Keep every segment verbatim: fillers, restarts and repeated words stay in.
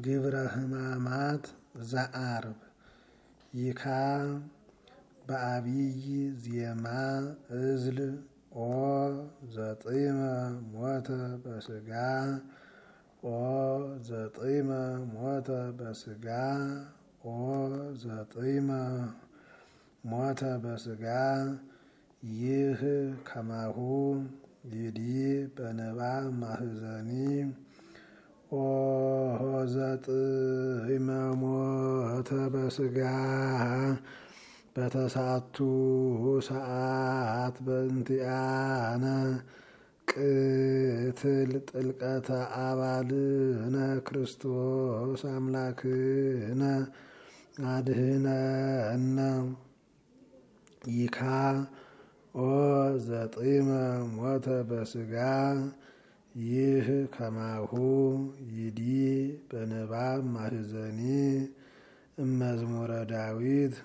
ግብረ ሕማማት ዘአርብ ይካ በአብይ ዜማ እዝል ኦ ዘጢመ ሞተ በስጋ ኦ ዘጢመ ሞተ በስጋ ኦ ዘጢመ ሞተ በስጋ ይህ ከማሁ ይዲ በንባብ ማህዘኒ ኦ ዘጢመ ሞተ በስጋ በተሳቱ ሰዓት በእንቲአነ ቅትል ጥልቀተ አባልነ ክርስቶስ አምላክነ አድህነነ ይካ ኦ ዘጢመ ሞተ በስጋ ይህ ከማሁ ይዲ በንባብ ማህዘኒ እመዝሙረ ዳዊት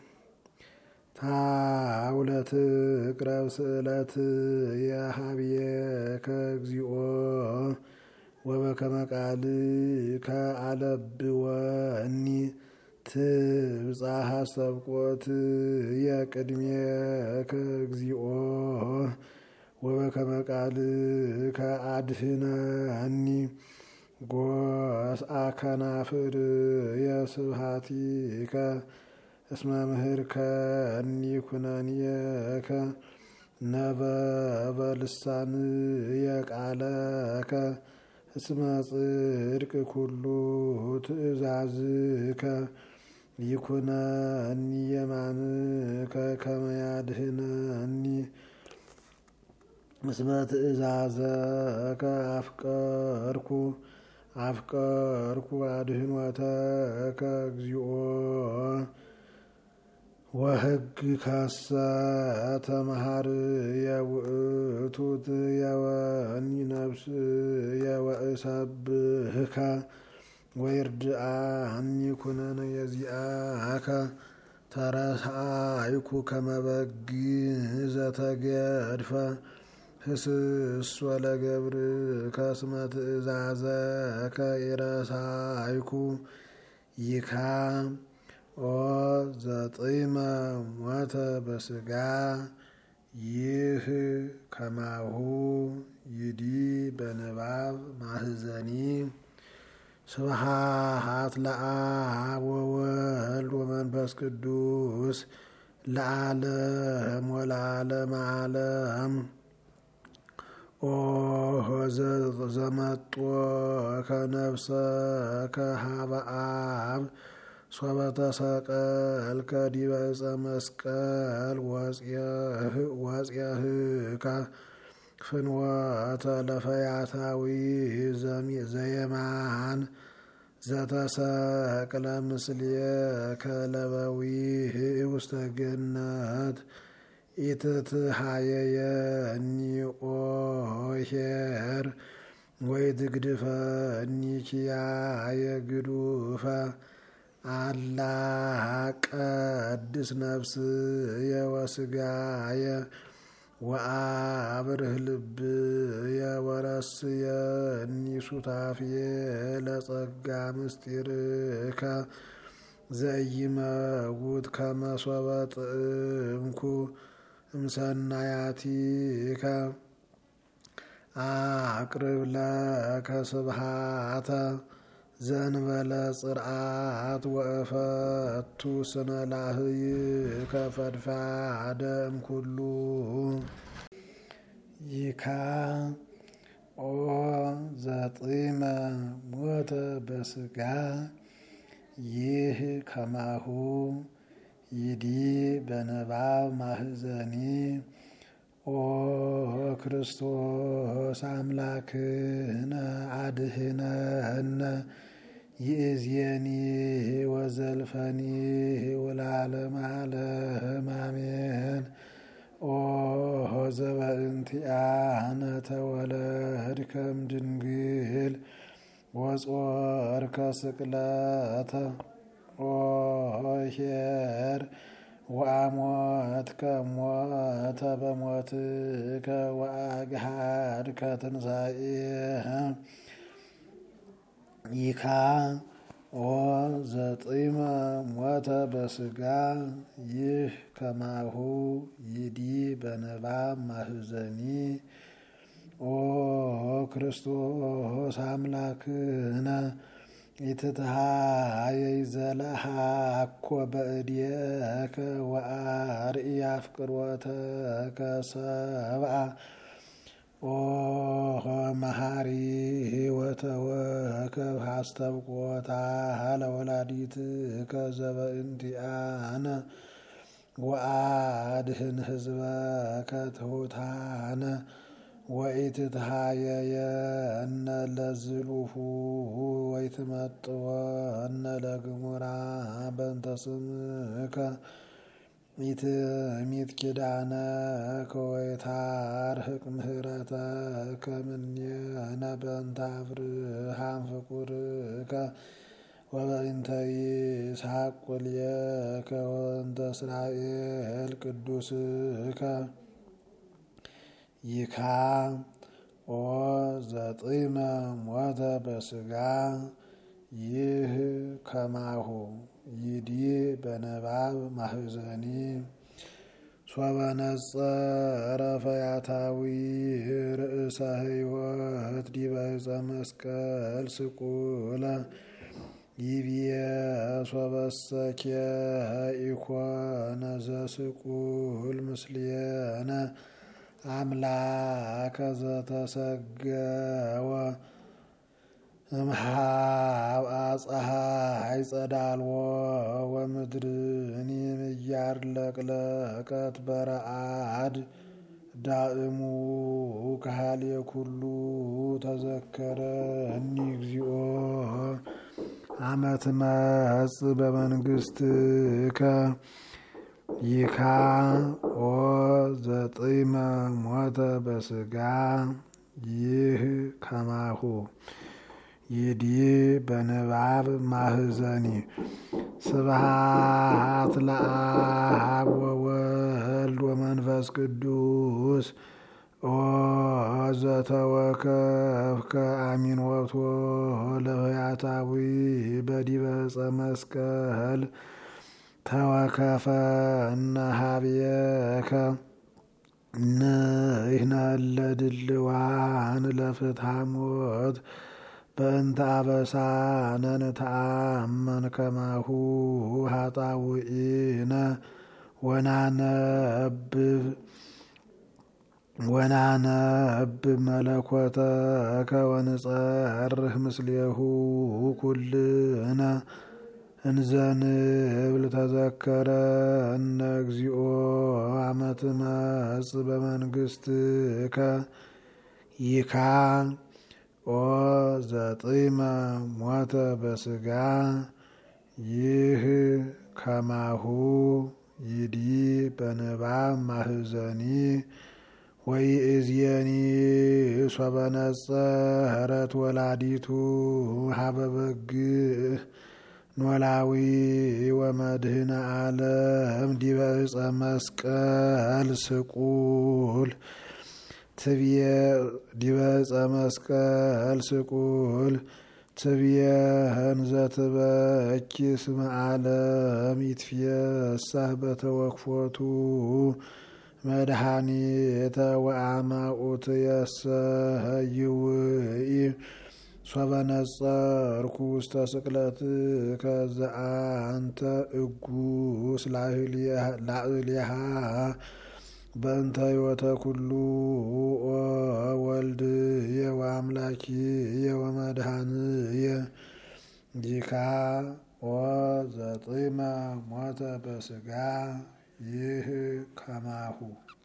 ታውለት ቅረብ ስእለት የሀብየከ እግዚኦ ወበከመ ቃልከ አለብወኒ ትብጻሕ ሰብቆት የቅድሜከ እግዚኦ ወበከመ ቃልከ አድህነኒ ጎስአ ከናፍር የስብሐቲከ እስመ ምህርከኒ ኩነኔከ ነበበ ልሳንየ ቃለከ እስመ ጽድቅ ኩሉ ትእዛዝከ ይኩነኒ የማንከ ከመ ያድህነኒ እስመ ትእዛዘከ አፍቀርኩ አፍቀርኩ አድህኖተከ እግዚኦ ወሕግ ከሰ ተመሃርየ ውእቱ ትየወኒ ነፍስየ ወእሰብሕከ ወይርድአኒ ኩነነ የዚአከ ተረሳይኩ ከመ በግዕ ዘተገድፈ ህስሶ ለገብርከ እስመ ትእዛዘከ ኢረሳይኩ ይካ ኦ ዘጢመ ሞተ በስጋ ይህ ከማሁ ይዲ በንባብ ማህዘኒ ስብሐት ለአብ ወወልድ ወመንፈስ ቅዱስ ለዓለም ወለዓለመ ዓለም ኦ ዘመጦ ከነፍሰከ ሀበ አብ ሶበ ተሰቀልከ ዲበ ዕፀ መስቀል ወጽየህከ ፍኖተ ለፈያታዊ ዘየማን ዘተሰቅለ ምስሌከ ለበዊህ ውስተ ገነት ኢትትሃየየኒ ኦ ኄር ወይትግድፈኒ ኪያየ ግዱፈ አላ ቀድስ ነፍስየ ወስጋየ ወአብርህ ልብየ ወረስየኒ ሱታፍየ ለጸጋ ምስጢርከ ዘይመውት ከመ ሶበ ጥዕምኩ እምሰናያቲከ አቅርብ ለከ ስብሐተ ዘንበለ ጽርዓት ወእፈቱ ስነ ላህይከ ፈድፋደ እምኩሉ ይካ ኦ ዘጢመ ሞተ በስጋ ይህ ከማሁ ይዲ በንባብ ማህዘኒ ኦ ክርስቶስ አምላክነ አድህነነ ይእዜኒ ወዘልፈኒ ወለዓለመ ዓለም አሜን። ኦ ዘበእንቲአነ ተወለድከ እምድንግል ወጾርከ ስቅለተ ኦ ኄር ወአሞትከ ሞተ በሞትከ ወአግሃድከ ትንሣኤከ ይካ ኦ ዘጢመ ሞተ በስጋ ይህ ከማሁ ይዲ በንባብ ማህዘኒ ኦ ክርስቶስ አምላክነ ኢትትሃየይ ዘለሃኮ በእድየከ ወአርእይ አፍቅሮተከ ሰብአ ኦ መሐሪ ወተወከብ ሀስተብቆታ ለወላዲትከ ዘበእንቲአነ ወአድህን ህዝበከ ትሑታነ ወኢትትሃየየነ ለዝሉሁ ወይትመጥወነ ለግሙራ በእንተ ስምከ ኢትሚት ኪዳነከ ወይታርህቅ ምህረተከ እምኔነ በእንተ አብርሃም ፍቁርከ ወበእንተ ይስሐቅ ቁልኤከ ወእንተ እስራኤል ቅዱስከ ይካ ኦ ዘጢመ ሞተ በስጋ ይህ ከማሁ ይዲ በንባብ ማህዘኒ ሶበ ነጸረ ፈያታዊ ርእሰ ሕይወት ዲበ ዕፀ መስቀል ስቁለ ይብየ ሶበሰኬ ኢኮነ ዘስቁል ምስሌነ አምላከ ዘተሰገወ እምሃብአ ፀሐይ ጸዳልዎ ወምድርኒ ምያር ለቅለቀት በረአድ ዳእሙ ካህልየ ኩሉ ተዘከረኒ እግዚኦ አመ ትመጽእ በመንግሥትከ ይካ ኦ ዘጢመ ሞተ በስጋ ይህ ከማሁ ይዲ በንባብ ማህዘኒ ስብሐት ለአብ ወወልድ ወመንፈስ ቅዱስ ኦ ዘተወከፍከ አሚኖቶ ለፈያታዊ በዲበ ዕፀ መስቀል ተወከፈ እነሃብየከ ንሕነ ለድልዋን ለፍትሐ ሞት በእንተ አበሳነ ንተአመን ከማሁ ኃጣውኢነ ወናነብብ ወናነብብ መለኮተከ ወንጸርህ ምስሌሁ ኩልነ እንዘንብል ተዘከረነ እግዚኦ አመ ትመጽእ በመንግሥትከ ይካ ኦ ዘጢመ ሞተ በስጋ ይህ ከማሁ ይዲ በንባብ ማህዘኒ ወይእዜኒ ሶበ ነጸረት ወላዲቱ ሀበ በግዕ ኖላዊ ወመድህነ ዓለም ዲበ ዕፀ መስቀል ስቁል ትብየ ዲበ ዕፀ መስቀል ስቁል ትብየ ህንዘ ትበኪ ስመ ዓለም ይትፌሳህ በተወክፎቱ መድኃኒተ ወአማኡትየሰ ይውኢ ሶበ ነጸርኩ ውስተ ስቅለትከ ዘአንተ እጉስ ላዕሌሃ በእንተ ሕይወተ ኩሉ ኦ ወልድየ ወአምላኪየ ወመድኃኒየ ይካ ኦ ዘጢመ ሞተ በስጋ ይህ ከማሁ